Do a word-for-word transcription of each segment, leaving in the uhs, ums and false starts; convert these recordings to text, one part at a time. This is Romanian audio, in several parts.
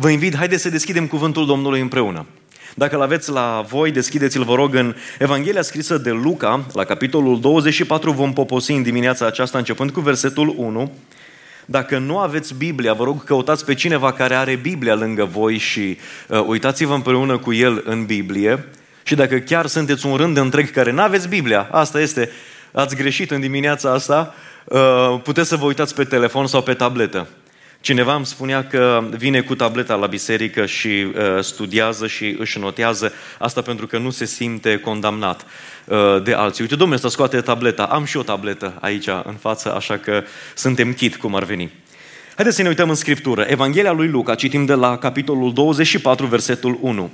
Vă invit, haideți să deschidem cuvântul Domnului împreună. Dacă îl aveți la voi, deschideți-l, vă rog, în Evanghelia scrisă de Luca, la capitolul douăzeci și patru, vom poposi în dimineața aceasta, începând cu versetul unu. Dacă nu aveți Biblia, vă rog, căutați pe cineva care are Biblia lângă voi și uh, uitați-vă împreună cu el în Biblie. Și dacă chiar sunteți un rând întreg care nu aveți Biblia, asta este, ați greșit în dimineața asta, uh, puteți să vă uitați pe telefon sau pe tabletă. Cineva îmi spunea că vine cu tableta la biserică și uh, studiază și își notează, asta pentru că nu se simte condamnat uh, de alții. Uite, domnule, să scoate tableta. Am și o tabletă aici în față, așa că suntem chit cum ar veni. Haideți să ne uităm în Scriptură. Evanghelia lui Luca, citim de la capitolul douăzeci și patru, versetul unu.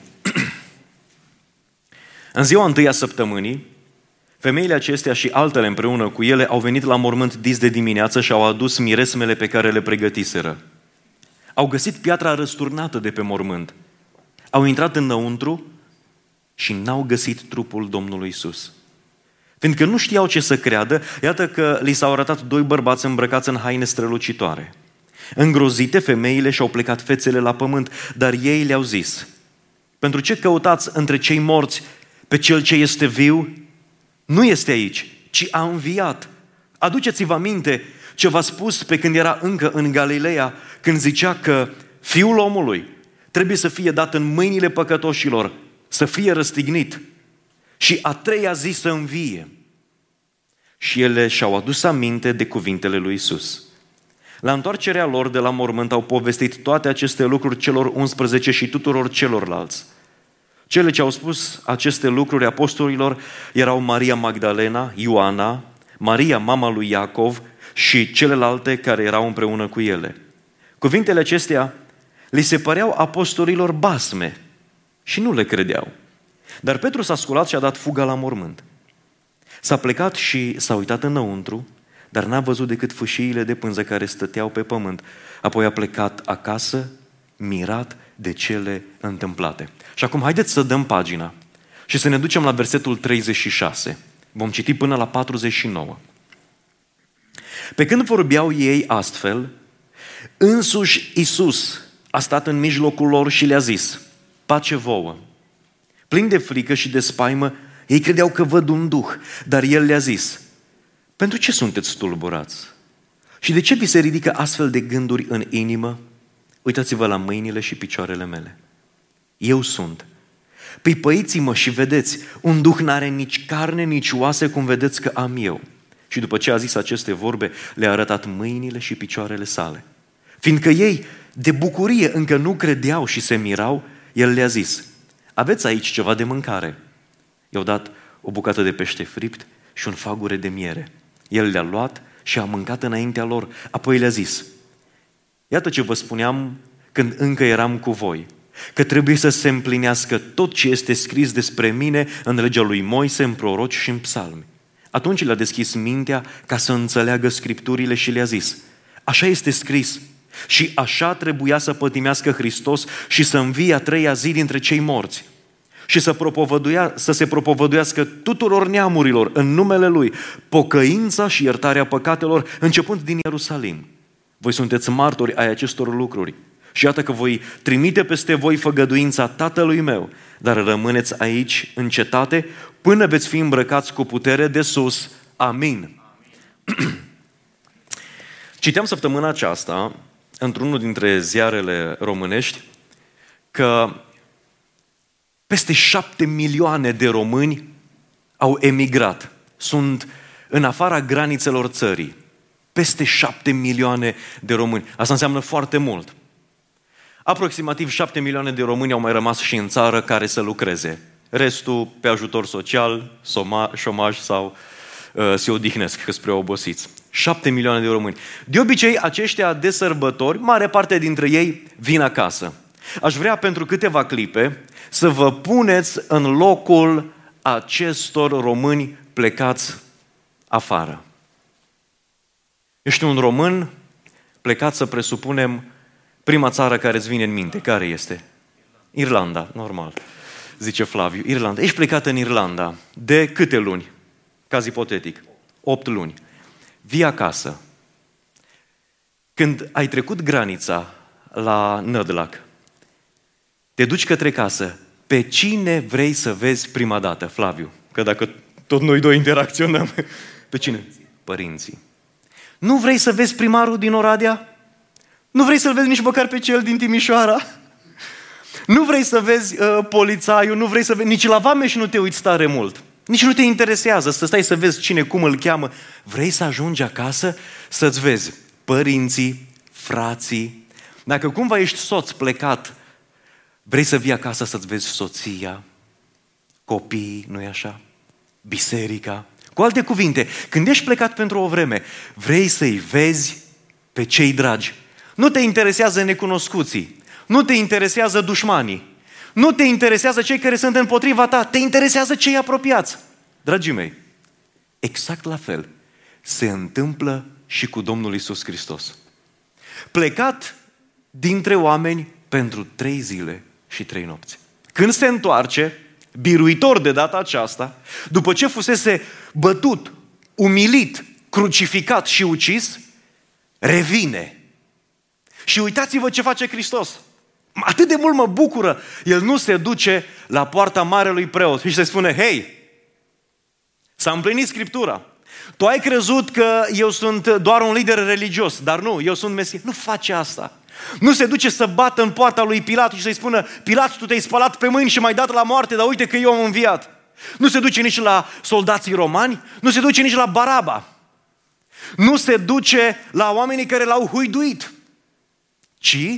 În ziua întâia săptămânii, femeile acestea și altele împreună cu ele au venit la mormânt dis de dimineață și au adus miresmele pe care le pregătiseră. Au găsit piatra răsturnată de pe mormânt. Au intrat înăuntru și n-au găsit trupul Domnului Iisus. Fiindcă nu știau ce să creadă, iată că li s-au arătat doi bărbați îmbrăcați în haine strălucitoare. Îngrozite, femeile și-au plecat fețele la pământ, dar ei le-au zis: pentru ce căutați între cei morți pe cel ce este viu? Nu este aici, ci a înviat. Aduceți-vă aminte ce v-a spus pe când era încă în Galileea, când zicea că Fiul omului trebuie să fie dat în mâinile păcătoșilor, să fie răstignit și a treia zi să învie. Și ele și-au adus aminte de cuvintele lui Iisus. La întoarcerea lor de la mormânt au povestit toate aceste lucruri celor unsprezece și tuturor celorlalți. Cele ce au spus aceste lucruri apostolilor erau Maria Magdalena, Ioana, Maria, mama lui Iacov și celelalte care erau împreună cu ele. Cuvintele acestea li se păreau apostolilor basme și nu le credeau. Dar Petru s-a sculat și a dat fuga la mormânt. S-a plecat și s-a uitat înăuntru, dar n-a văzut decât fâșiile de pânză care stăteau pe pământ. Apoi a plecat acasă, mirat de cele întâmplate. Și acum haideți să dăm pagina și să ne ducem la versetul treizeci și șase. Vom citi până la patruzeci și nouă. Pe când vorbeau ei astfel, însuși Iisus a stat în mijlocul lor și le-a zis: pace vouă. Plini de frică și de spaimă, ei credeau că văd un duh, dar El le-a zis: pentru ce sunteți tulburați? Și de ce vi se ridică astfel de gânduri în inimă? Uitați-vă la mâinile și picioarele mele. Eu sunt. Pipăiți-mă și vedeți, un duh n-are nici carne, nici oase, cum vedeți că am eu. Și după ce a zis aceste vorbe, le-a arătat mâinile și picioarele sale. Fiindcă ei, de bucurie, încă nu credeau și se mirau, El le-a zis: aveți aici ceva de mâncare? I-au dat o bucată de pește fript și un fagure de miere. El le-a luat și a mâncat înaintea lor. Apoi le-a zis: iată ce vă spuneam când încă eram cu voi, că trebuie să se împlinească tot ce este scris despre mine în legea lui Moise, în proroci și în psalmi. Atunci le-a deschis mintea ca să înțeleagă Scripturile și le-a zis: așa este scris și așa trebuia să pătimească Hristos și să învie a treia zi dintre cei morți și să, propovăduia, să se propovăduiască tuturor neamurilor în numele Lui pocăința și iertarea păcatelor, începând din Ierusalim. Voi sunteți martori ai acestor lucruri. Și iată că voi trimite peste voi făgăduința Tatălui meu, dar rămâneți aici în cetate până veți fi îmbrăcați cu putere de sus. Amin. Amin. Citeam săptămâna aceasta, într-unul dintre ziarele românești, că peste șapte milioane de români au emigrat. Sunt în afara granițelor țării. Peste șapte milioane de români. Asta înseamnă foarte mult. Aproximativ șapte milioane de români au mai rămas și în țară care să lucreze. Restul pe ajutor social, șomaj sau uh, se odihnesc că spre obosiți. Șapte milioane de români. De obicei, aceștia de sărbători, mare parte dintre ei vin acasă. Aș vrea pentru câteva clipe să vă puneți în locul acestor români plecați afară. Ești un român plecat, să presupunem, prima țară care îți vine în minte. Care este? Irlanda, normal, zice Flaviu. Irlanda. Ești plecat în Irlanda. De câte luni? Caz ipotetic. Opt luni. Vii acasă. Când ai trecut granița la Nădlac, te duci către casă, pe cine vrei să vezi prima dată, Flaviu? Că dacă tot noi doi interacționăm, pe cine? Părinții. Nu vrei să vezi primarul din Oradea? Nu vrei să-l vezi nici măcar pe cel din Timișoara? Nu vrei să vezi uh, polițaiul, nu vrei să vezi... Nici la Vameș nu te uiți tare mult. Nici nu te interesează să stai să vezi cine, cum îl cheamă. Vrei să ajungi acasă să-ți vezi părinții, frații. Dacă cumva ești soț plecat, vrei să vii acasă să-ți vezi soția, copiii, nu-i așa? Biserica. Cu alte cuvinte, când ești plecat pentru o vreme, vrei să-i vezi pe cei dragi. Nu te interesează necunoscuții, nu te interesează dușmanii, nu te interesează cei care sunt împotriva ta, te interesează cei apropiați. Dragii mei, exact la fel se întâmplă și cu Domnul Iisus Hristos. Plecat dintre oameni pentru trei zile și trei nopți. Când se întoarce, biruitor de data aceasta, după ce fusese bătut, umilit, crucificat și ucis, revine. Și uitați-vă ce face Hristos. Atât de mult mă bucură. El nu se duce la poarta marelui preot și se spune, hei, s-a împlinit Scriptura. Tu ai crezut că eu sunt doar un lider religios, dar nu, eu sunt Mesia. Nu face asta. Nu se duce să bată în poarta lui Pilat și să-i spună, Pilat, tu te-ai spălat pe mâini și m-ai dat la moarte, dar uite că eu am înviat. Nu se duce nici la soldații romani, nu se duce nici la Baraba. Nu se duce la oamenii care l-au huiduit, ci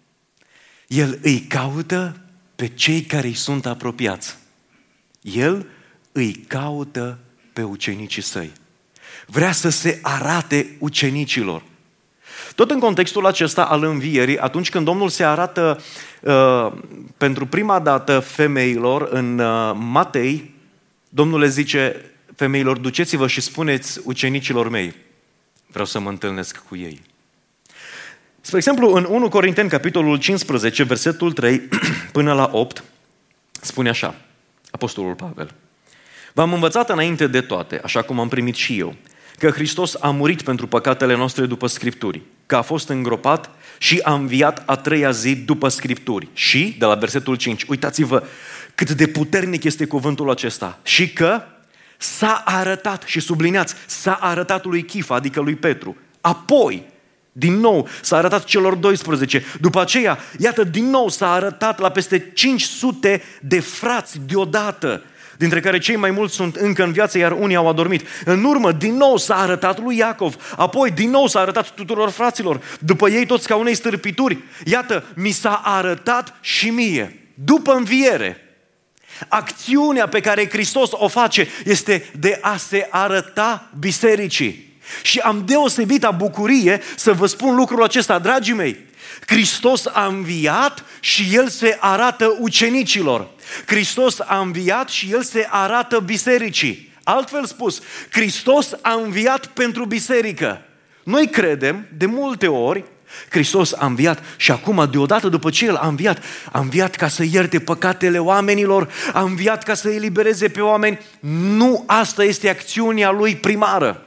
el îi caută pe cei care îi sunt apropiați. El îi caută pe ucenicii săi. Vrea să se arate ucenicilor. Tot în contextul acesta al învierii, atunci când Domnul se arată uh, pentru prima dată femeilor în uh, Matei, Domnul le zice femeilor, duceți-vă și spuneți ucenicilor mei, vreau să mă întâlnesc cu ei. Spre exemplu, în unu Corinteni, capitolul cincisprezece, versetul trei până la opt, spune așa, Apostolul Pavel, v-am învățat înainte de toate, așa cum am primit și eu, că Hristos a murit pentru păcatele noastre după Scripturi, că a fost îngropat și a înviat a treia zi după Scripturi. Și, de la versetul cinci, uitați-vă cât de puternic este cuvântul acesta. Și că s-a arătat, și subliniați, s-a arătat lui Chifa, adică lui Petru. Apoi, din nou, s-a arătat celor doisprezece. După aceea, iată, din nou s-a arătat la peste cinci sute de frați deodată, dintre care cei mai mulți sunt încă în viață, iar unii au adormit. În urmă, din nou s-a arătat lui Iacov, apoi din nou s-a arătat tuturor fraților, după ei toți ca unei stârpituri. Iată, mi s-a arătat și mie, după înviere. Acțiunea pe care Hristos o face este de a se arăta bisericii. Și am deosebită bucurie să vă spun lucrul acesta, dragii mei. Hristos a înviat și El se arată ucenicilor. Hristos a înviat și El se arată bisericii. Altfel spus, Hristos a înviat pentru biserică. Noi credem, de multe ori, Hristos a înviat și acum, deodată după ce El a înviat, a înviat ca să ierte păcatele oamenilor, a înviat ca să elibereze pe oameni. Nu asta este acțiunea Lui primară.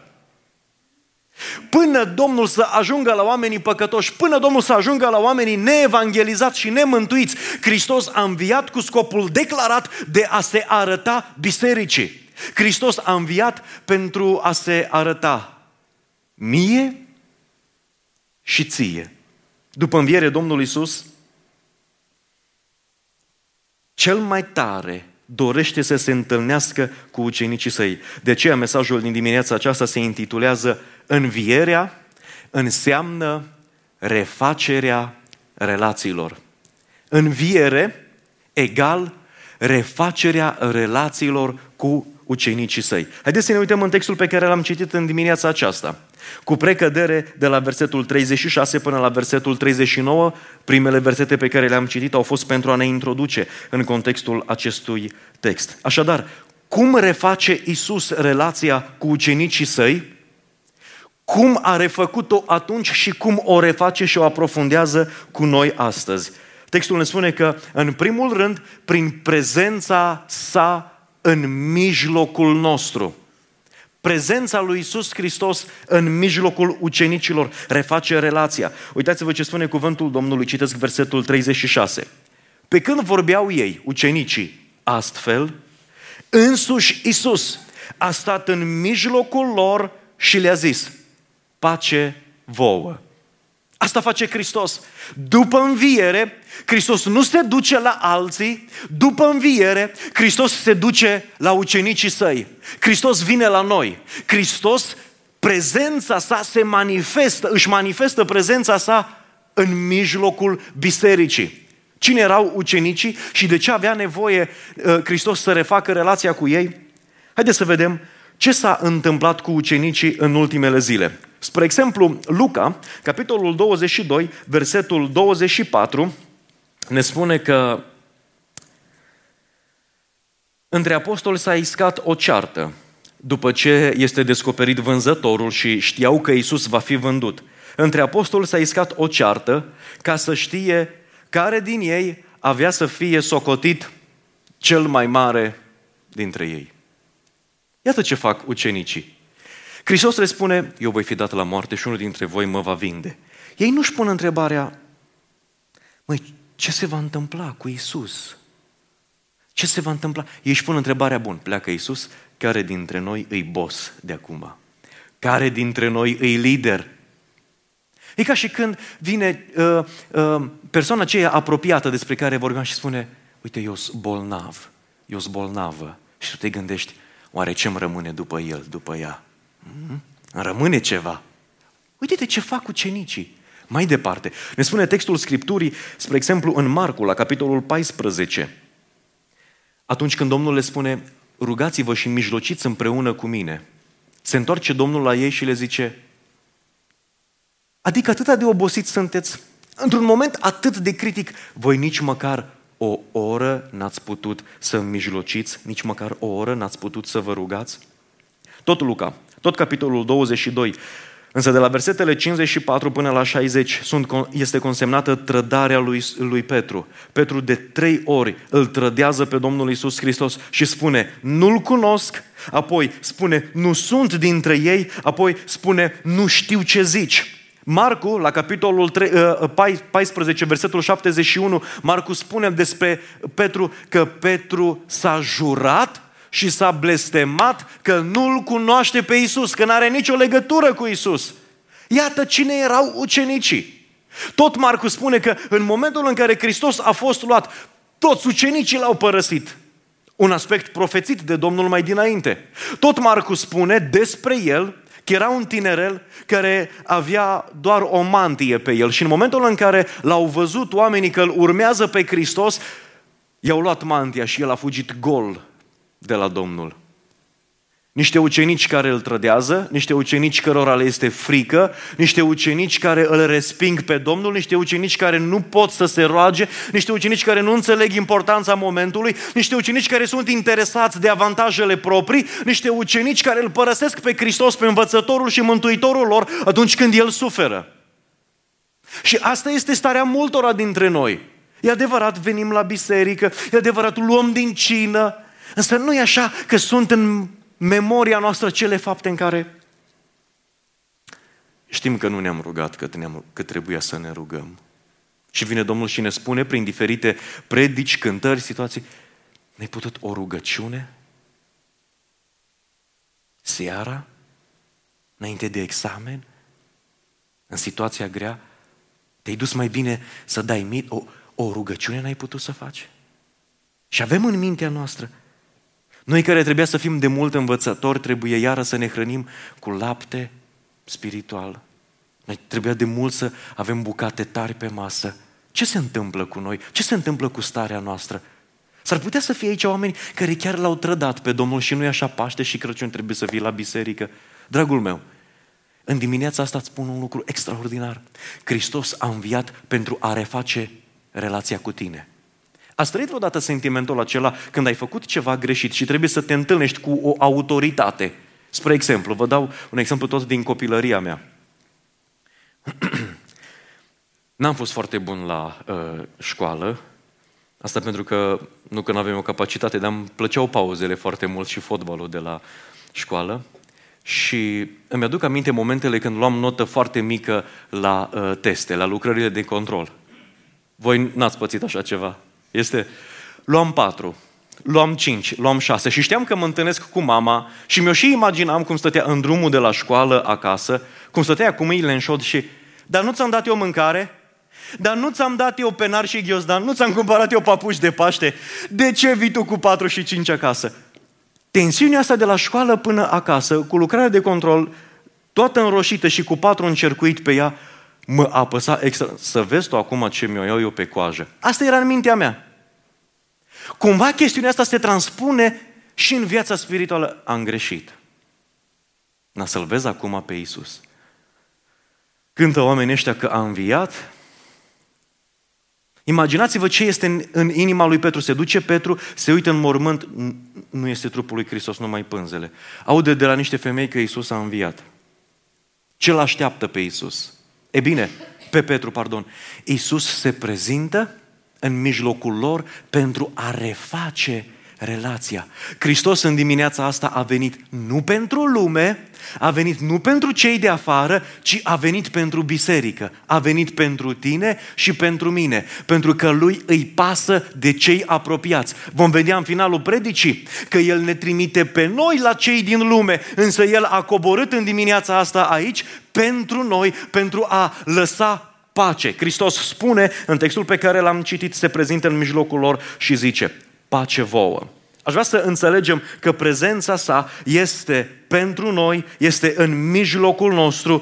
Până Domnul să ajungă la oamenii păcătoși, până Domnul să ajungă la oamenii neevangelizați și nemântuiți, Hristos a înviat cu scopul declarat de a se arăta bisericii. Hristos a înviat pentru a se arăta mie și ție. După înviere, Domnul Iisus cel mai tare dorește să se întâlnească cu ucenicii săi. De aceea mesajul din dimineața aceasta se intitulează Învierea înseamnă refacerea relațiilor. Înviere egal refacerea relațiilor cu ucenicii săi. Haideți să ne uităm în textul pe care l-am citit în dimineața aceasta. Cu precădere de la versetul treizeci și șase până la versetul treizeci și nouă, primele versete pe care le-am citit au fost pentru a ne introduce în contextul acestui text. Așadar, cum reface Iisus relația cu ucenicii săi? Cum a refăcut-o atunci și cum o reface și o aprofundează cu noi astăzi? Textul ne spune că, în primul rând, prin prezența sa în mijlocul nostru. Prezența lui Iisus Hristos în mijlocul ucenicilor reface relația. Uitați-vă ce spune cuvântul Domnului, citesc versetul treizeci și șase. Pe când vorbeau ei, ucenicii, astfel, însuși Iisus a stat în mijlocul lor și le-a zis, pace vouă. Asta face Hristos. După înviere, Hristos nu se duce la alții, după înviere, Hristos se duce la ucenicii săi. Hristos vine la noi. Hristos, prezența sa se manifestă, își manifestă prezența sa în mijlocul bisericii. Cine erau ucenicii și de ce avea nevoie uh, Hristos să refacă relația cu ei? Haideți să vedem ce s-a întâmplat cu ucenicii în ultimele zile. Spre exemplu, Luca, capitolul douăzeci și doi, versetul douăzeci și patru, ne spune că între apostoli s-a iscat o ceartă după ce este descoperit vânzătorul și știau că Iisus va fi vândut. Între apostoli s-a iscat o ceartă ca să știe care din ei avea să fie socotit cel mai mare dintre ei. Iată ce fac ucenicii. Hristos le spune, eu voi fi dat la moarte și unul dintre voi mă va vinde. Ei nu-și pun întrebarea, măi, ce se va întâmpla cu Iisus? Ce se va întâmpla? Ei își pun întrebarea, bun, pleacă Iisus, care dintre noi îi boss de acum? Care dintre noi îi lider? E ca și când vine uh, uh, persoana aceea apropiată despre care vorbim și spune, uite, eu sunt bolnav, eu sunt bolnavă. Și tu te gândești, oare ce-mi rămâne după el, după ea? Mm-hmm. Îmi rămâne ceva. Uite-te ce fac ucenicii. Mai departe, ne spune textul Scripturii, spre exemplu, în Marcu, la capitolul paisprezece. Atunci când Domnul le spune, rugați-vă și mijlociți împreună cu mine, se întoarce Domnul la ei și le zice, adică atât de obosiți sunteți, într-un moment atât de critic, voi nici măcar o oră n-ați putut să mijlociți, nici măcar o oră n-ați putut să vă rugați? Tot Luca, tot capitolul douăzeci și doi, însă de la versetele cincizeci și patru până la șaizeci sunt, este consemnată trădarea lui, lui Petru. Petru de trei ori îl trădează pe Domnul Iisus Hristos și spune, nu-L cunosc, apoi spune, nu sunt dintre ei, apoi spune, nu știu ce zici. Marcu, la capitolul paisprezece, versetul șaptezeci și unu, Marcu spune despre Petru că Petru s-a jurat și s-a blestemat că nu-L cunoaște pe Iisus, că n-are nicio legătură cu Iisus. Iată cine erau ucenicii. Tot Marcu spune că în momentul în care Hristos a fost luat, toți ucenicii L-au părăsit. Un aspect profețit de Domnul mai dinainte. Tot Marcu spune despre El că era un tinerel care avea doar o mantie pe el și în momentul în care l-au văzut oamenii că îl urmează pe Hristos, i-au luat mantia și el a fugit gol de la Domnul. Niște ucenici care îl trădează, niște ucenici cărora le este frică, niște ucenici care îl resping pe Domnul, niște ucenici care nu pot să se roage, niște ucenici care nu înțeleg importanța momentului, niște ucenici care sunt interesați de avantajele proprii, niște ucenici care îl părăsesc pe Hristos, pe învățătorul și mântuitorul lor atunci când el suferă. Și asta este starea multora dintre noi. E adevărat, venim la biserică, e adevărat, luăm din cină, însă nu e așa că sunt în memoria noastră cele fapte în care știm că nu ne-am rugat cât, ne-am, cât trebuia să ne rugăm. Și vine Domnul și ne spune prin diferite predici, cântări, situații, ne-ai putut o rugăciune? Seara? Înainte de examen? În situația grea? Te-ai dus mai bine să dai mit? O, o rugăciune n-ai putut să faci? Și avem în mintea noastră, noi care trebuia să fim de mult învățători, trebuie iară să ne hrănim cu lapte spiritual. Noi trebuia de mult să avem bucate tari pe masă. Ce se întâmplă cu noi? Ce se întâmplă cu starea noastră? S-ar putea să fie aici oameni care chiar l-au trădat pe Domnul și nu-i așa Paște și Crăciun, trebuie să fii la biserică. Dragul meu, în dimineața asta îți spun un lucru extraordinar. Hristos a înviat pentru a reface relația cu tine. Ați trăit vreodată sentimentul acela când ai făcut ceva greșit și trebuie să te întâlnești cu o autoritate? Spre exemplu, vă dau un exemplu tot din copilăria mea. N-am fost foarte bun la uh, școală, asta pentru că, nu că n-aveam o capacitate, dar îmi plăceau pauzele foarte mult și fotbalul de la școală. Și îmi aduc aminte momentele când luam notă foarte mică la uh, teste, la lucrările de control. Voi n-ați pățit așa ceva? Este, luam patru, luam cinci, luam șase și știam că mă întâlnesc cu mama și mi-o și imaginam cum stătea în drumul de la școală acasă, cum stătea cu mâinile în șod și, dar nu ți-am dat eu mâncare? Dar nu ți-am dat eu penar și ghiozdan? Nu ți-am cumpărat eu papuci de Paște? De ce vii tu cu patru și cinci acasă? Tensiunea asta de la școală până acasă, cu lucrarea de control, toată înroșită și cu patru încercuit pe ea, mă apăsa extra. Să vezi tu acum ce mi-o iau eu pe coajă. Asta era în mintea mea. Cumva chestiunea asta se transpune și în viața spirituală. Am greșit. Dar să-L vezi acum pe Iisus. Cântă oamenii ăștia că a înviat. Imaginați-vă ce este în, în inima lui Petru. Se duce Petru, se uită în mormânt, nu este trupul lui Hristos, numai pânzele. Aude de la niște femei că Iisus a înviat. Ce îl așteaptă pe Iisus? E bine, pe Petru, pardon. Iisus se prezintă în mijlocul lor pentru a reface relația. Hristos în dimineața asta a venit nu pentru lume, a venit nu pentru cei de afară, ci a venit pentru biserică. A venit pentru tine și pentru mine, pentru că lui îi pasă de cei apropiați. Vom vedea în finalul predicii că El ne trimite pe noi la cei din lume, însă El a coborât în dimineața asta aici pentru noi, pentru a lăsa pace. Hristos spune, în textul pe care l-am citit, se prezintă în mijlocul lor și zice, pace vouă. Aș vrea să înțelegem că prezența sa este pentru noi, este în mijlocul nostru,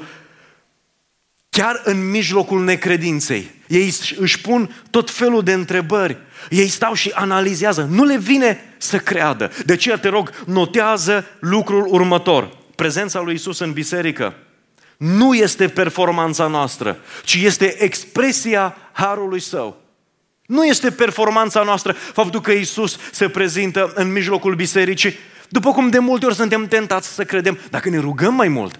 chiar în mijlocul necredinței. Ei își pun tot felul de întrebări. Ei stau și analizează. Nu le vine să creadă. De aceea te rog, notează lucrul următor. Prezența lui Iisus în biserică nu este performanța noastră, ci este expresia harului Său. Nu este performanța noastră faptul că Iisus se prezintă în mijlocul bisericii, după cum de multe ori suntem tentați să credem, dacă ne rugăm mai mult.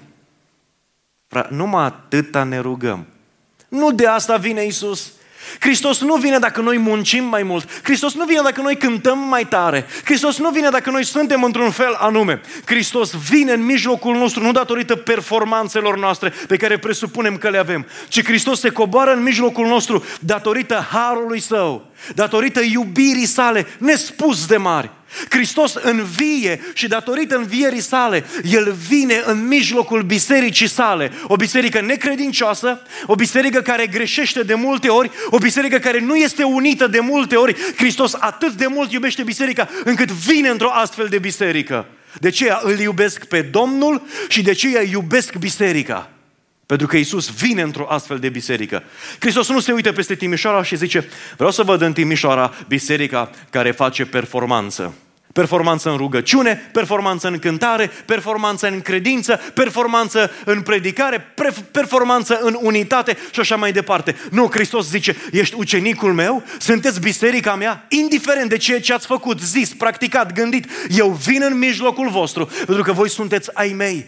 Numai atâta ne rugăm. Nu de asta vine Iisus. Hristos nu vine dacă noi muncim mai mult. Hristos nu vine dacă noi cântăm mai tare. Hristos nu vine dacă noi suntem într-un fel anume. Hristos vine în mijlocul nostru nu datorită performanțelor noastre pe care presupunem că le avem, ci Hristos se coboară în mijlocul nostru datorită harului Său, datorită iubirii Sale nespus de mari. Hristos învie și datorită învierii Sale, El vine în mijlocul bisericii Sale. O biserică necredincioasă, o biserică care greșește de multe ori, o biserică care nu este unită de multe ori. Hristos atât de mult iubește biserica încât vine într-o astfel de biserică. De aceea îl iubesc pe Domnul și de aceea iubesc biserica. Pentru că Iisus vine într-o astfel de biserică. Hristos nu se uită peste Timișoara și zice, vreau să văd în Timișoara biserica care face performanță. Performanță în rugăciune, performanță în cântare, performanță în credință, performanță în predicare, performanță în unitate și așa mai departe. Nu, Hristos zice, ești ucenicul meu, sunteți biserica mea, indiferent de ceea ce ați făcut, zis, practicat, gândit, eu vin în mijlocul vostru, pentru că voi sunteți ai mei.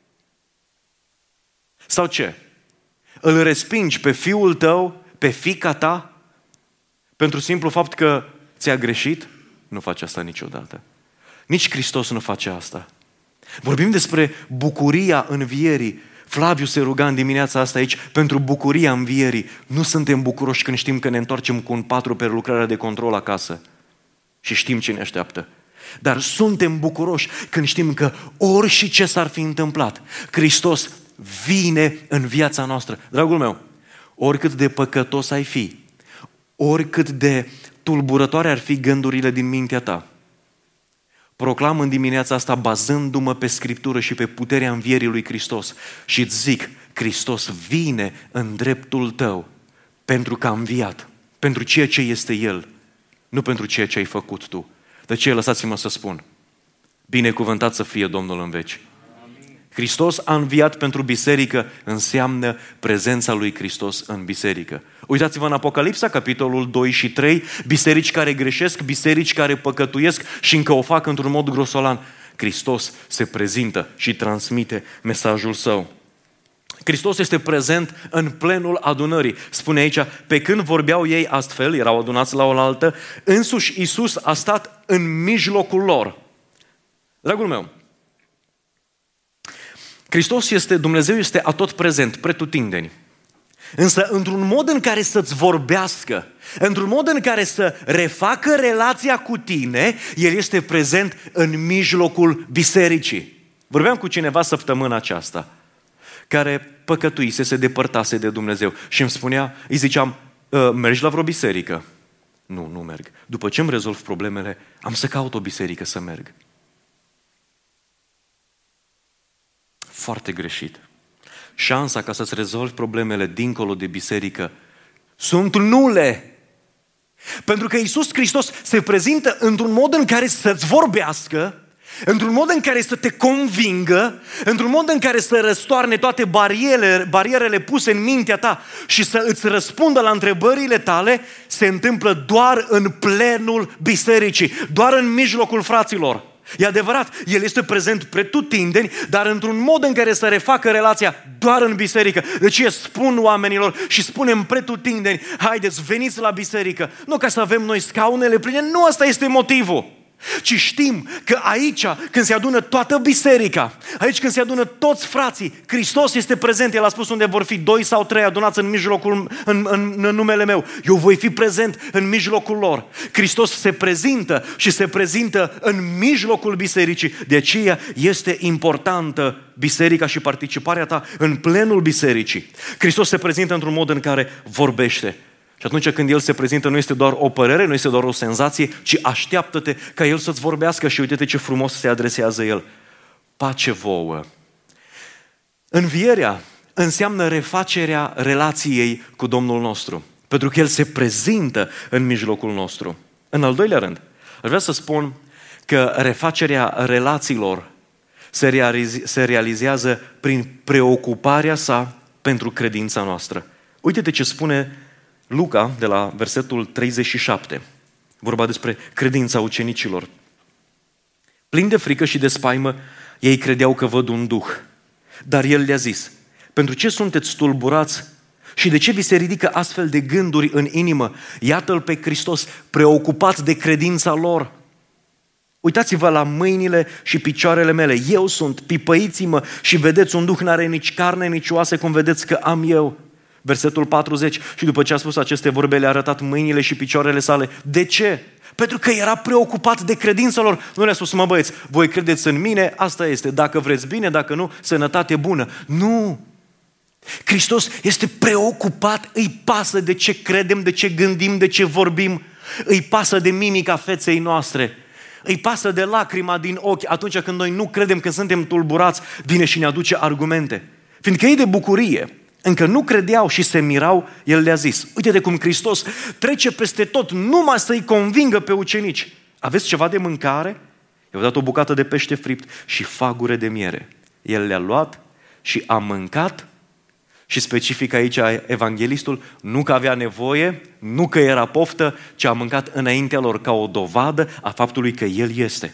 Sau ce? Îl respingi pe fiul tău, pe fiica ta, pentru simplu fapt că ți-a greșit? Nu face asta niciodată. Nici Hristos nu face asta. Vorbim despre bucuria învierii. Flaviu se ruga în dimineața asta aici pentru bucuria învierii. Nu suntem bucuroși când știm că ne întoarcem cu un patru pe lucrarea de control acasă și știm ce ne așteaptă. Dar suntem bucuroși când știm că ori și ce s-ar fi întâmplat, Hristos vine în viața noastră. Dragul meu, oricât de păcătos ai fi, oricât de tulburătoare ar fi gândurile din mintea ta, proclam în dimineața asta bazându-mă pe Scriptură și pe puterea învierii lui Hristos și îți zic, Hristos vine în dreptul tău pentru că a înviat, pentru ceea ce este El, nu pentru ceea ce ai făcut tu. De aceea lăsați-mă să spun, binecuvântat să fie Domnul în veci. Hristos a înviat pentru biserică înseamnă prezența lui Hristos în biserică. Uitați-vă în Apocalipsa, capitolul doi și trei, biserici care greșesc, biserici care păcătuiesc și încă o fac într-un mod grosolan. Hristos se prezintă și transmite mesajul Său. Hristos este prezent în plenul adunării. Spune aici, pe când vorbeau ei astfel, erau adunați la oaltă, însuși Iisus a stat în mijlocul lor. Dragul meu, Hristos este, Dumnezeu este atot prezent, pretutindeni. Însă într-un mod în care să-ți vorbească, într-un mod în care să refacă relația cu tine, El este prezent în mijlocul bisericii. Vorbeam cu cineva săptămâna aceasta, care păcătuise, se depărtase de Dumnezeu și îmi spunea, îi ziceam, mergi la vreo biserică? Nu, nu merg. După ce îmi rezolv problemele, am să caut o biserică să merg. Foarte greșit. Șansa ca să-ți rezolvi problemele dincolo de biserică sunt nule. Pentru că Iisus Hristos se prezintă într-un mod în care să-ți vorbească, într-un mod în care să te convingă, într-un mod în care să răstoarne toate barierele, barierele puse în mintea ta și să îți răspundă la întrebările tale, se întâmplă doar în plenul bisericii, doar în mijlocul fraților. E adevărat, El este prezent pretutindeni, dar într-un mod în care să refacă relația doar în biserică. De ce spun oamenilor și spunem pretutindeni, haideți, veniți la biserică, nu ca să avem noi scaunele pline, nu ăsta este motivul. Ci știm că aici, când se adună toată biserica, aici când se adună toți frații, Hristos este prezent. El a spus unde vor fi doi sau trei adunați în mijlocul, în, în, în numele meu. Eu voi fi prezent în mijlocul lor. Hristos se prezintă și se prezintă în mijlocul bisericii. De aceea este importantă biserica și participarea ta în plenul bisericii. Hristos se prezintă într-un mod în care vorbește. Și atunci când El se prezintă, nu este doar o părere, nu este doar o senzație, ci așteaptă-te ca El să-ți vorbească și uite-te ce frumos se adresează El. Pace vouă. Învierea înseamnă refacerea relației cu Domnul nostru, pentru că El se prezintă în mijlocul nostru. În al doilea rând, aș vrea să spun că refacerea relațiilor se, realize, se realizează prin preocuparea sa pentru credința noastră. Uite-te ce spune Luca, de la versetul treizeci și șapte, vorba despre credința ucenicilor. Plini de frică și de spaimă, ei credeau că văd un duh. Dar El le-a zis, pentru ce sunteți tulburați și de ce vi se ridică astfel de gânduri în inimă? Iată-L pe Hristos preocupat de credința lor. Uitați-vă la mâinile și picioarele mele, eu sunt, pipăiți-mă și vedeți, un duh n-are nici carne, nici oase, cum vedeți că am eu. Versetul patruzeci, și după ce a spus aceste vorbe, le-a arătat mâinile și picioarele sale. De ce? Pentru că era preocupat de credința lor. Nu le-a spus, mă băieți, voi credeți în mine, asta este, dacă vreți bine, dacă nu, sănătate bună. Nu! Hristos este preocupat, îi pasă de ce credem, de ce gândim, de ce vorbim, îi pasă de mimica feței noastre, îi pasă de lacrima din ochi atunci când noi nu credem, când suntem tulburați, vine și ne aduce argumente. Fiindcă ei de bucurie încă nu credeau și se mirau, El le-a zis, uite-te cum Hristos trece peste tot numai să-i convingă pe ucenici. Aveți ceva de mâncare? I-au dat o bucată de pește fript și fagure de miere. El le-a luat și a mâncat și specific aici evanghelistul, nu că avea nevoie, nu că era poftă, ci a mâncat înaintea lor ca o dovadă a faptului că El este.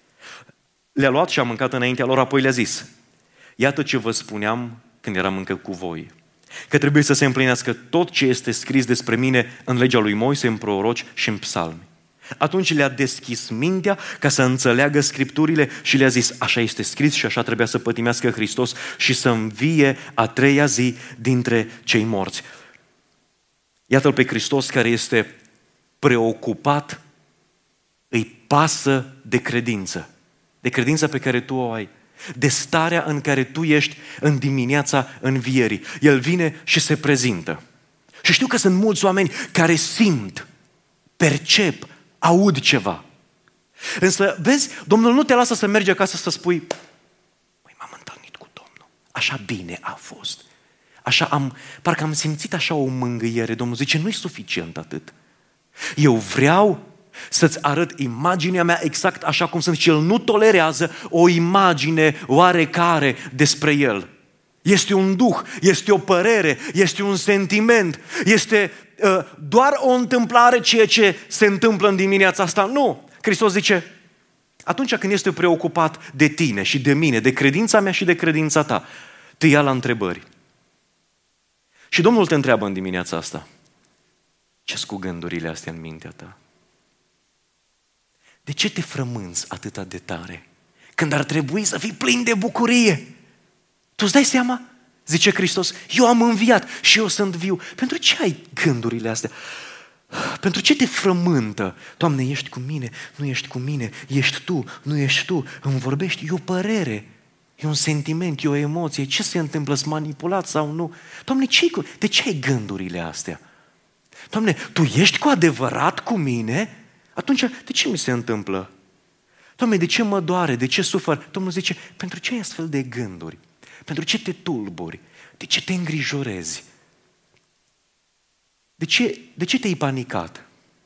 Le-a luat și a mâncat înaintea lor, apoi le-a zis, iată ce vă spuneam când eram încă cu voi, că trebuie să se împlinească tot ce este scris despre mine în legea lui Moise, în proroci și în psalmi. Atunci le-a deschis mintea ca să înțeleagă Scripturile și le-a zis, așa este scris și așa trebuia să pătimească Hristos și să învie a treia zi dintre cei morți. Iată-L pe Hristos care este preocupat, îi pasă de credință, de credința pe care tu o ai, de starea în care tu ești în dimineața învierii. El vine și se prezintă. Și știu că sunt mulți oameni care simt, percep, aud ceva. Însă, vezi, Domnul nu te lasă să mergi acasă să spui, păi m-am întâlnit cu Domnul, așa bine a fost. Așa am, parcă am simțit așa o mângâiere. Domnul zice, nu-i suficient atât. Eu vreau să-ți arăt imaginea mea exact așa cum sunt și El nu tolerează o imagine oarecare despre El. Este un duh, este o părere, este un sentiment, este uh, doar o întâmplare ceea ce se întâmplă în dimineața asta. Nu! Hristos zice, atunci când este preocupat de tine și de mine, de credința mea și de credința ta, te ia la întrebări. Și Domnul te întreabă în dimineața asta, ce-s cu gândurile astea în mintea ta? De ce te frămânți atâta de tare? Când ar trebui să fii plin de bucurie. Tu îți dai seama? Zice Hristos, eu am înviat și eu sunt viu. Pentru ce ai gândurile astea? Pentru ce te frământă? Doamne, ești cu mine, nu ești cu mine, ești tu, nu ești tu, îmi vorbești, e o părere, e un sentiment, e o emoție, ce se întâmplă, sunt manipulat sau nu? Doamne, ce cu... de ce ai gândurile astea? Doamne, Tu ești cu adevărat cu mine? Atunci, de ce mi se întâmplă? Doamne, de ce mă doare, de ce sufăr? Domnul zice, pentru ce ai astfel de gânduri? Pentru ce te tulburi? De ce te îngrijorezi? De ce, de ce te-ai panicat?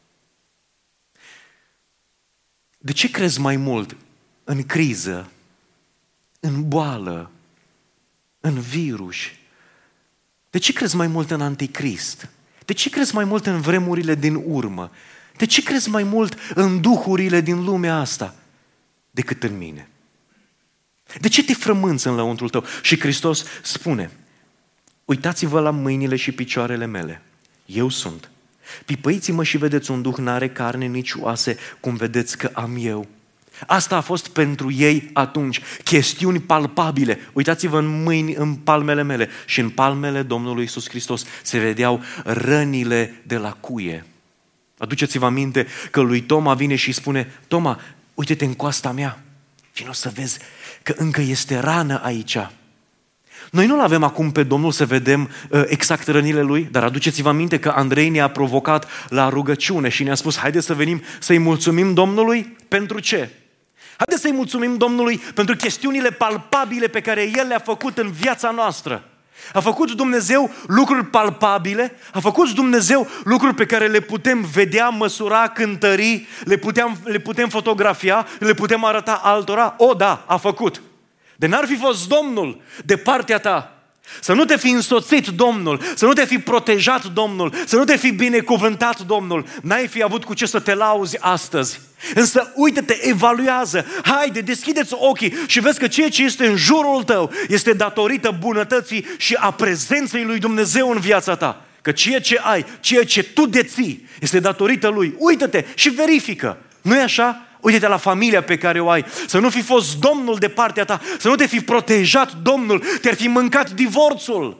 De ce crezi mai mult în criză, în boală, în virus? De ce crezi mai mult în anticrist? De ce crezi mai mult în vremurile din urmă? De ce crezi mai mult în duhurile din lumea asta decât în mine? De ce te frămânți în lăuntrul tău? Și Hristos spune, uitați-vă la mâinile și picioarele mele. Eu sunt. Pipăiți-mă și vedeți, un duh n-are carne, nici oase, cum vedeți că am eu. Asta a fost pentru ei atunci. Chestiuni palpabile. Uitați-vă în mâini, în palmele mele. Și în palmele Domnului Iisus Hristos se vedeau rănile de la cuie. Aduceți-vă aminte că lui Toma vine și spune, Toma, uite-te în coasta mea. Vino să vezi că încă este rană aici. Noi nu-L avem acum pe Domnul să vedem uh, exact rănile Lui, dar aduceți-vă aminte că Andrei ne-a provocat la rugăciune și ne-a spus, haideți să venim să-i mulțumim Domnului. Pentru ce? Haideți să-i mulțumim Domnului pentru chestiunile palpabile pe care El le-a făcut în viața noastră. A făcut Dumnezeu lucruri palpabile, a făcut Dumnezeu lucruri pe care le putem vedea, măsura, cântări, le putem, le putem fotografia, le putem arăta altora. O, da, a făcut. De n-ar fi fost Domnul de partea ta, să nu te fi însoțit Domnul, să nu te fi protejat Domnul, să nu te fi binecuvântat Domnul, n-ai fi avut cu ce să te lauzi astăzi. Însă uite-te, evaluează, haide, deschideți ochii și vezi că ceea ce este în jurul tău este datorită bunătății și a prezenței lui Dumnezeu în viața ta. Că ceea ce ai, ceea ce tu deții, este datorită Lui. Uită-te și verifică. Nu-i așa? Uite-te la familia pe care o ai. Să nu fi fost Domnul de partea ta, să nu te fi protejat Domnul, te-ar fi mâncat divorțul,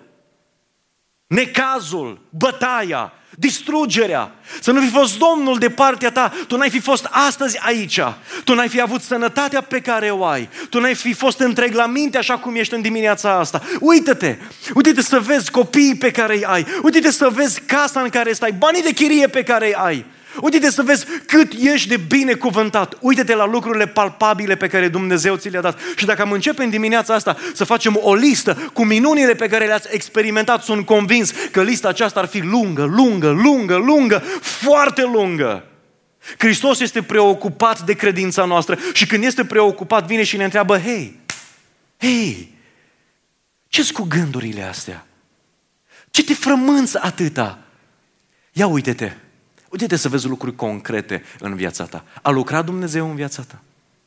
necazul, bătaia, distrugerea. Să nu fi fost Domnul de partea ta, tu n-ai fi fost astăzi aici, tu n-ai fi avut sănătatea pe care o ai, tu n-ai fi fost întreg la minte așa cum ești în dimineața asta. Uită-te, uite-te să vezi copiii pe care îi ai, uite-te să vezi casa în care stai, banii de chirie pe care îi ai. Uite-te să vezi cât ești de binecuvântat. Uite-te la lucrurile palpabile pe care Dumnezeu ți le-a dat. Și dacă am începe în dimineața asta să facem o listă cu minunile pe care le-ați experimentat, sunt convins că lista aceasta ar fi lungă, lungă, lungă, lungă, foarte lungă. Hristos este preocupat de credința noastră și când este preocupat vine și ne întreabă, hei, hei, ce-s cu gândurile astea? Ce te frămânți atâta? Ia uite-te. Uite-te să vezi lucruri concrete în viața ta. A lucrat Dumnezeu în viața ta?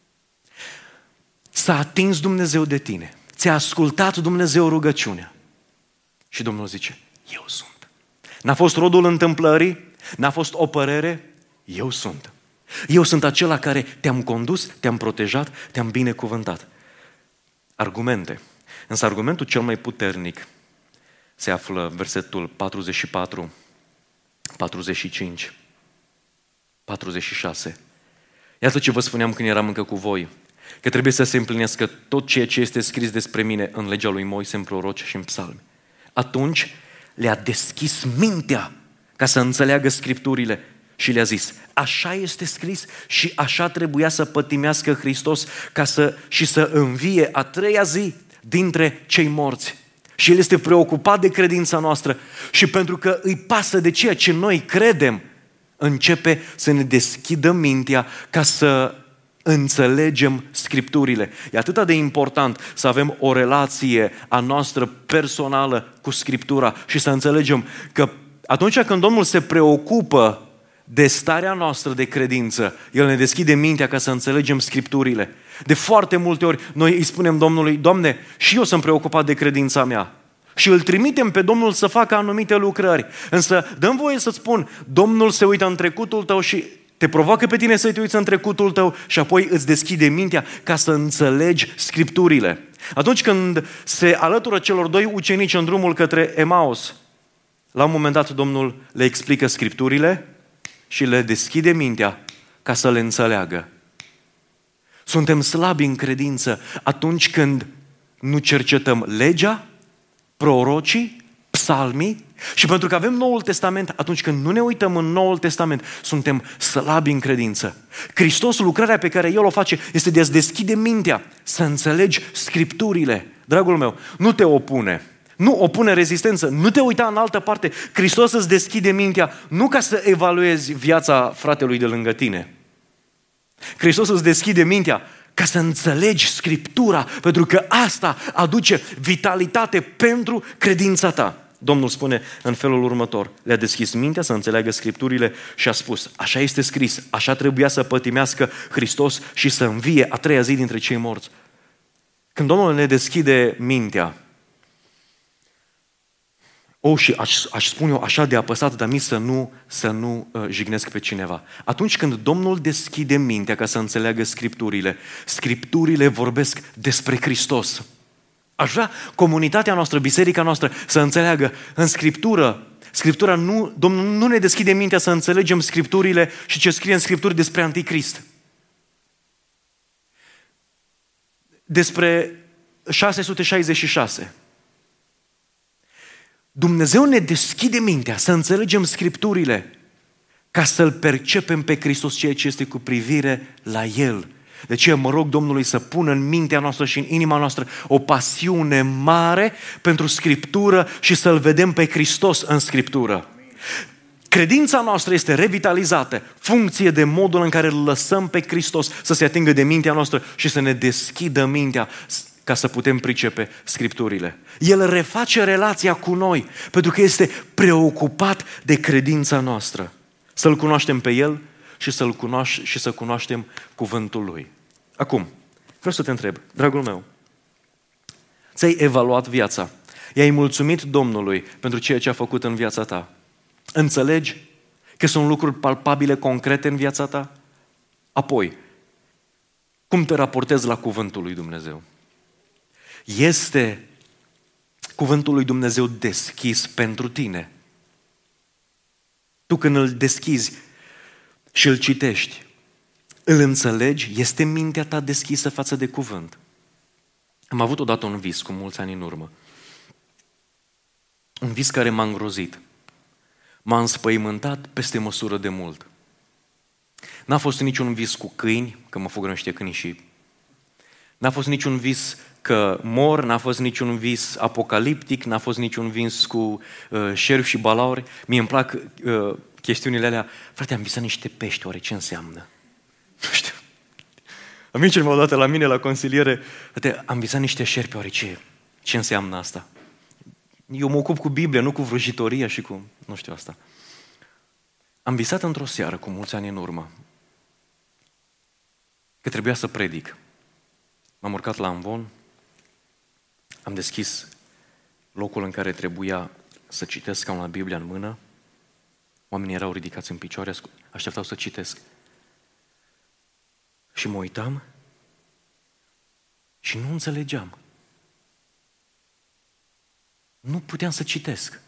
S-a atins Dumnezeu de tine. Ți-a ascultat Dumnezeu rugăciunea. Și Domnul zice, eu sunt. N-a fost rodul întâmplării, n-a fost o părere, eu sunt. Eu sunt acela care te-am condus, te-am protejat, te-am binecuvântat. Argumente. Însă argumentul cel mai puternic se află versetul patruzeci și patru, patruzeci și cinci, patruzeci și șase. Iată ce vă spuneam când eram încă cu voi, că trebuie să se împlinească tot ceea ce este scris despre mine în legea lui Moise, în proroci și în psalmi. Atunci le-a deschis mintea ca să înțeleagă Scripturile și le-a zis, așa este scris și așa trebuia să pătimească Hristos ca să, și să învie a treia zi dintre cei morți. Și El este preocupat de credința noastră și pentru că îi pasă de ceea ce noi credem, începe să ne deschidă mintea ca să înțelegem Scripturile. E atât de important să avem o relație a noastră personală cu Scriptura și să înțelegem că atunci când Domnul se preocupă de starea noastră de credință, El ne deschide mintea ca să înțelegem Scripturile. De foarte multe ori noi îi spunem Domnului, Doamne, și eu sunt preocupat de credința mea. Și îl trimitem pe Domnul să facă anumite lucrări. Însă dă-mi voie să-ți spun, Domnul se uită în trecutul tău și te provoacă pe tine să te uiți în trecutul tău și apoi îți deschide mintea ca să înțelegi Scripturile. Atunci când se alătură celor doi ucenici în drumul către Emaus, la un moment dat Domnul le explică Scripturile și le deschide mintea ca să le înțeleagă. Suntem slabi în credință atunci când nu cercetăm legea, prorocii, psalmii, și pentru că avem Noul Testament, atunci când nu ne uităm în Noul Testament, suntem slabi în credință. Hristos, lucrarea pe care El o face, este de a-ți deschide mintea, să înțelegi Scripturile. Dragul meu, nu te opune, nu opune rezistență, nu te uita în altă parte. Hristos îți deschide mintea, nu ca să evaluezi viața fratelui de lângă tine. Hristos îți deschide mintea ca să înțelegi Scriptura, pentru că asta aduce vitalitate pentru credința ta. Domnul spune în felul următor, le-a deschis mintea să înțeleagă Scripturile și a spus, așa este scris, așa trebuia să pătimească Hristos și să învie a treia zi dintre cei morți. Când Domnul ne deschide mintea, o, și aș, aș spune eu așa de apăsat, dar mi să nu, să nu uh, jignesc pe cineva. Atunci când Domnul deschide mintea ca să înțeleagă Scripturile, Scripturile vorbesc despre Hristos. Aș vrea comunitatea noastră, biserica noastră să înțeleagă în Scriptură. Scriptura nu, Domnul nu ne deschide mintea să înțelegem Scripturile și ce scrie în Scripturi despre Anticrist. Despre șase sute șaizeci și șase. Dumnezeu ne deschide mintea să înțelegem Scripturile ca să-L percepem pe Hristos, ceea ce este cu privire la El. De aceea mă rog Domnului să pună în mintea noastră și în inima noastră o pasiune mare pentru Scriptură și să-L vedem pe Hristos în Scriptură. Credința noastră este revitalizată, funcție de modul în care îl lăsăm pe Hristos să se atingă de mintea noastră și să ne deschidă mintea ca să putem pricepe Scripturile. El reface relația cu noi, pentru că este preocupat de credința noastră. Să-L cunoaștem pe El și să-L cunoaștem și să cunoaștem cuvântul Lui. Acum, vreau să te întreb, dragul meu, ți-ai evaluat viața? I-ai mulțumit Domnului pentru ceea ce a făcut în viața ta? Înțelegi că sunt lucruri palpabile, concrete în viața ta? Apoi, cum te raportezi la cuvântul lui Dumnezeu? Este cuvântul lui Dumnezeu deschis pentru tine? Tu când îl deschizi și îl citești, îl înțelegi? Este mintea ta deschisă față de cuvânt? Am avut odată un vis cu mulți ani în urmă. Un vis care m-a îngrozit. M-a înspăimântat peste măsură de mult. N-a fost niciun vis cu câini, că mă fugă niște câini și... N-a fost niciun vis că mor, n-a fost niciun vis apocaliptic, n-a fost niciun vis cu uh, șerpi și balauri. Mie îmi plac uh, chestiunile alea. Frate, am visat niște pești, oare ce înseamnă? Nu știu. Amicii m-au dat la mine la consiliere. Frate, am visat niște șerpi, oare ce, ce înseamnă asta? Eu mă ocup cu Biblia, nu cu vrăjitoria și cu... Nu știu asta. Am visat într-o seară, cu mulți ani în urmă, că trebuia să predic. M-am urcat la amvon, am deschis locul în care trebuia să citesc, ca la Biblia în mână. Oamenii erau ridicați în picioare, așteptau să citesc. Și mă uitam și nu înțelegeam. Nu puteam să citesc.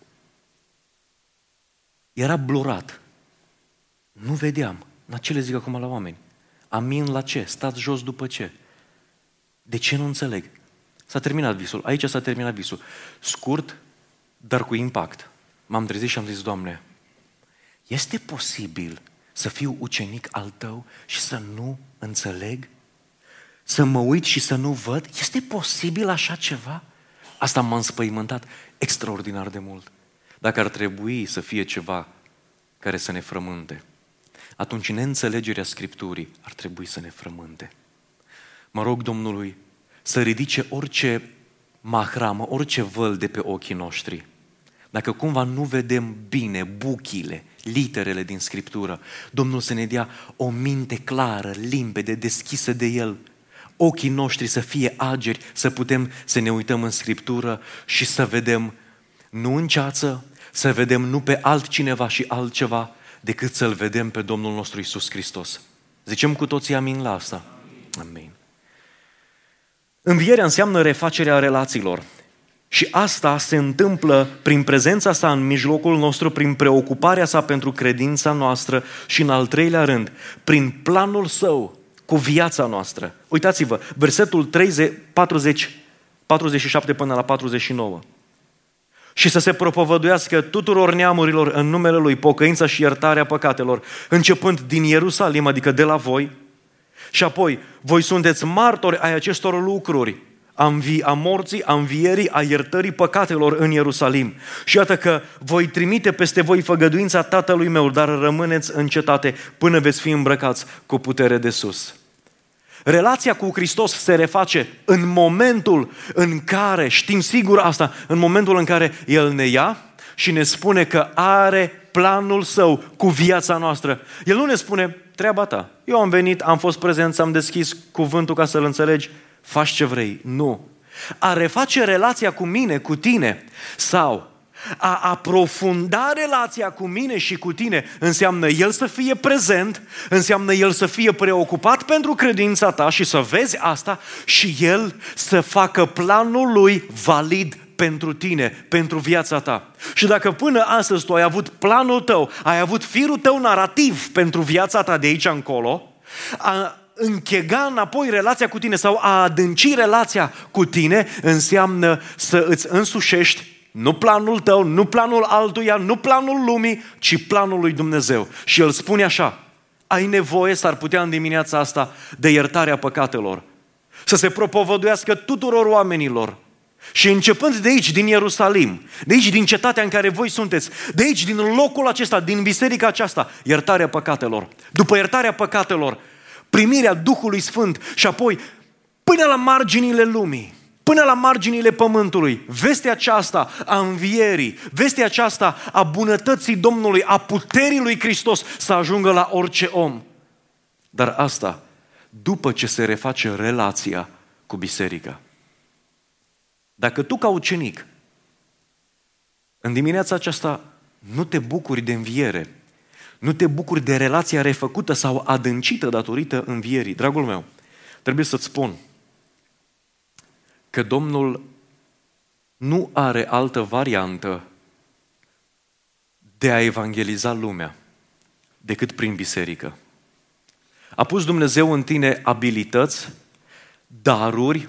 Era blurat. Nu vedeam. La ce le zic acum la oameni? Amin la ce? Stați jos după ce? De ce nu înțeleg? S-a terminat visul. Aici s-a terminat visul. Scurt, dar cu impact. M-am trezit și am zis, Doamne, este posibil să fiu ucenic al Tău și să nu înțeleg? Să mă uit și să nu văd? Este posibil așa ceva? Asta m-a înspăimântat extraordinar de mult. Dacă ar trebui să fie ceva care să ne frământe, atunci neînțelegerea Scripturii ar trebui să ne frământe. Mă rog Domnului să ridice orice mahramă, orice văl de pe ochii noștri. Dacă cumva nu vedem bine buchile, literele din Scriptură, Domnul să ne dea o minte clară, limpede, deschisă de El, ochii noștri să fie ageri, să putem să ne uităm în Scriptură și să vedem nu în ceață, să vedem nu pe altcineva și altceva, decât să-L vedem pe Domnul nostru Iisus Hristos. Zicem cu toții amin la asta? Amin. Învierea înseamnă refacerea relațiilor. Și asta se întâmplă prin prezența sa în mijlocul nostru, prin preocuparea sa pentru credința noastră și, în al treilea rând, prin planul său cu viața noastră. Uitați-vă, versetul treizeci, patruzeci, patruzeci și șapte până la patruzeci și nouă. Și să se propovăduiască tuturor neamurilor în numele Lui pocăința și iertarea păcatelor, începând din Ierusalim, adică de la voi. Și apoi, voi sunteți martori ai acestor lucruri, a, învi- a morții, a învierii, a iertării păcatelor în Ierusalim. Și iată că voi trimite peste voi făgăduința Tatălui meu, dar rămâneți în cetate până veți fi îmbrăcați cu putere de sus. Relația cu Hristos se reface în momentul în care, știm sigur asta, în momentul în care El ne ia și ne spune că are planul Său cu viața noastră. El nu ne spune, treaba ta, eu am venit, am fost prezent, am deschis cuvântul ca să-l înțelegi, faci ce vrei. Nu. A reface relația cu mine, cu tine, sau a aprofunda relația cu mine și cu tine înseamnă El să fie prezent, înseamnă El să fie preocupat pentru credința ta și să vezi asta și El să facă planul Lui valid pentru tine, pentru viața ta. Și dacă până astăzi tu ai avut planul tău, ai avut firul tău narrativ pentru viața ta de aici încolo, a închega înapoi relația cu tine sau a adânci relația cu tine înseamnă să îți însușești nu planul tău, nu planul altuia, nu planul lumii, ci planul lui Dumnezeu. Și El spune așa, ai nevoie, s-ar putea în dimineața asta, de iertarea păcatelor. Să se propovăduiască tuturor oamenilor. Și începând de aici, din Ierusalim, de aici, din cetatea în care voi sunteți, de aici, din locul acesta, din biserica aceasta, iertarea păcatelor. După iertarea păcatelor, primirea Duhului Sfânt și apoi până la marginile lumii, până la marginile pământului, vestea aceasta a învierii, vestea aceasta a bunătății Domnului, a puterii lui Hristos să ajungă la orice om. Dar asta după ce se reface relația cu biserica. Dacă tu ca ucenic în dimineața aceasta nu te bucuri de înviere, nu te bucuri de relația refăcută sau adâncită datorită învierii, dragul meu, trebuie să-ți spun că Domnul nu are altă variantă de a evangeliza lumea decât prin biserică. A pus Dumnezeu în tine abilități, daruri,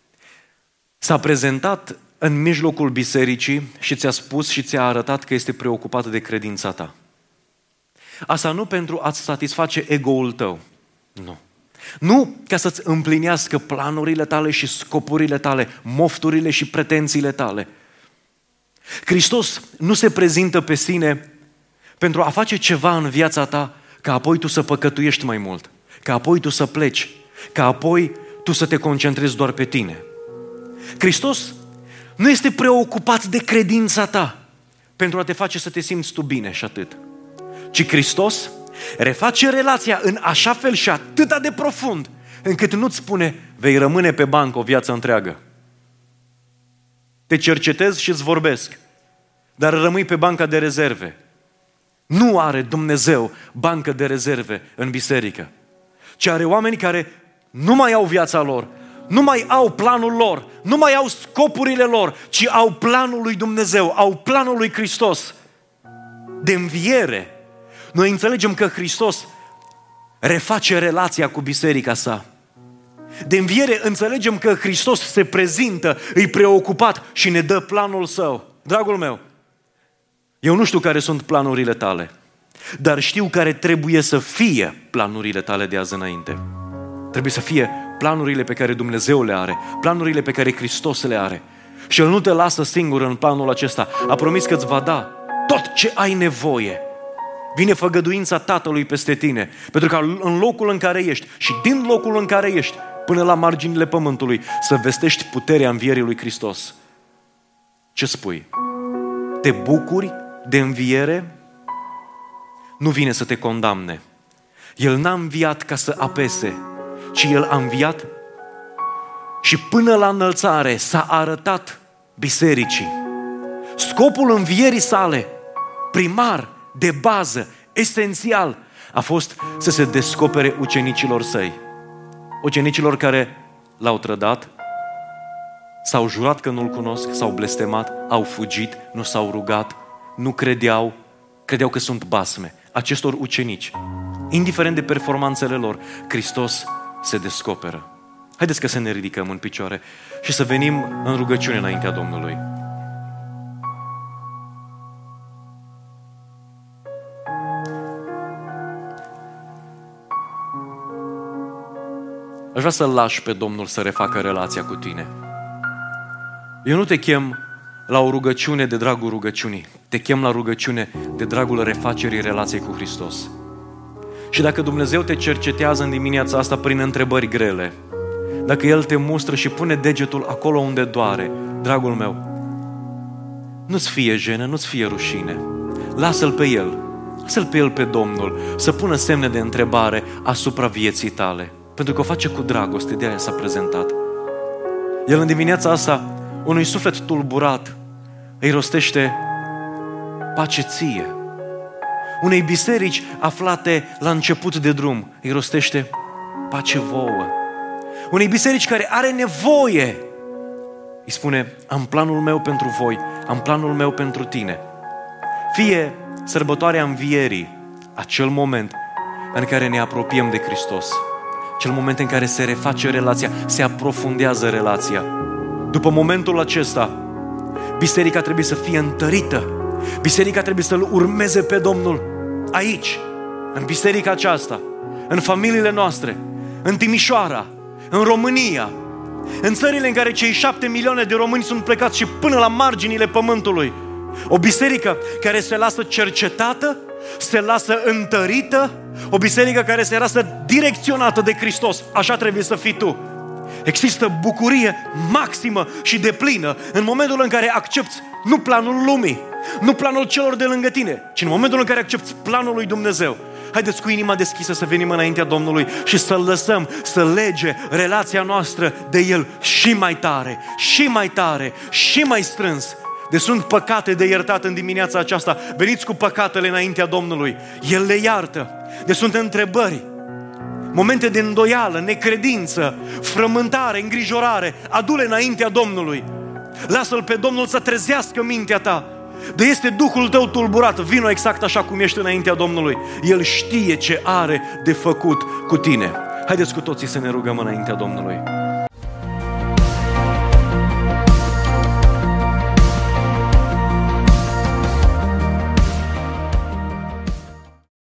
s-a prezentat în mijlocul bisericii și ți-a spus și ți-a arătat că este preocupat de credința ta. Asta nu pentru a-ți satisface ego-ul tău, nu. Nu ca să-ți împlinească planurile tale și scopurile tale, mofturile și pretențiile tale. Hristos nu se prezintă pe sine pentru a face ceva în viața ta ca apoi tu să păcătuiești mai mult, ca apoi tu să pleci, ca apoi tu să te concentrezi doar pe tine. Hristos nu este preocupat de credința ta pentru a te face să te simți tu bine și atât. Ci Hristos reface relația în așa fel și atât de profund încât nu-ți spune vei rămâne pe bancă o viață întreagă. Te cercetez și îți vorbesc, dar rămâi pe banca de rezerve. Nu are Dumnezeu bancă de rezerve în biserică, ci are oameni care nu mai au viața lor, nu mai au planul lor, nu mai au scopurile lor, ci au planul lui Dumnezeu, au planul lui Hristos de înviere. Noi înțelegem că Hristos reface relația cu biserica sa. De înviere înțelegem că Hristos se prezintă, îi preocupat și ne dă planul său. Dragul meu, eu nu știu care sunt planurile tale, dar știu care trebuie să fie planurile tale de azi înainte. Trebuie să fie planurile pe care Dumnezeu le are, planurile pe care Hristos le are. Și El nu te lasă singur în planul acesta. A promis că îți va da tot ce ai nevoie. Vine făgăduința Tatălui peste tine, pentru că în locul în care ești și din locul în care ești până la marginile pământului să vestești puterea învierii lui Hristos. Ce spui? Te bucuri de înviere? Nu vine să te condamne. El n-a înviat ca să apese, ci El a înviat și până la înălțare s-a arătat bisericii. Scopul învierii sale, primar, de bază, esențial, a fost să se descopere ucenicilor săi. Ucenicilor care l-au trădat, S-au jurat că nu-L cunosc, s-au blestemat, au fugit, nu s-au rugat, nu credeau, credeau că sunt basme. Acestor ucenici, indiferent de performanțele lor, Hristos se descoperă. Haideți că să ne ridicăm în picioare și să venim în rugăciune înaintea Domnului. Aș vrea să-L lași pe Domnul să refacă relația cu tine. Eu nu te chem la o rugăciune de dragul rugăciunii. Te chem la rugăciune de dragul refacerii relației cu Hristos. Și dacă Dumnezeu te cercetează în dimineața asta prin întrebări grele, dacă El te mustră și pune degetul acolo unde doare, dragul meu, nu-ți fie jenă, nu-ți fie rușine. Lasă-L pe El, lasă-L pe El pe Domnul să pună semne de întrebare asupra vieții tale. Pentru că o face cu dragoste, de aia s-a prezentat. El în dimineața asta, unui suflet tulburat, îi rostește pace ție. Unei biserici aflate la început de drum, îi rostește pace vouă. Unei biserici care are nevoie, îi spune, am planul meu pentru voi, am planul meu pentru tine. Fie sărbătoarea învierii, acel moment în care ne apropiem de Hristos, cel moment în care se reface relația, se aprofundează relația. După momentul acesta, biserica trebuie să fie întărită. Biserica trebuie să-L urmeze pe Domnul aici, în biserica aceasta, în familiile noastre, în Timișoara, în România, în țările în care cei șapte milioane de români sunt plecați și până la marginile pământului. O biserică care se lasă cercetată, se lasă întărită, o biserică care se lasă direcționată de Hristos. Așa trebuie să fii tu. Există bucurie maximă și deplină în momentul în care accepti nu planul lumii, nu planul celor de lângă tine, ci în momentul în care accepti planul lui Dumnezeu. Haideți cu inima deschisă să venim înaintea Domnului și să-L lăsăm să lege relația noastră de El și mai tare, și mai tare, și mai strâns. De sunt păcate de iertat în dimineața aceasta. Veniți cu păcatele înaintea Domnului. El le iartă. De sunt întrebări, momente de îndoială, necredință, frământare, îngrijorare. Adu-le înaintea Domnului. Lasă-L pe Domnul să trezească mintea ta. De este Duhul tău tulburat, vino exact așa cum ești înaintea Domnului. El știe ce are de făcut cu tine. Haideți cu toții să ne rugăm înaintea Domnului.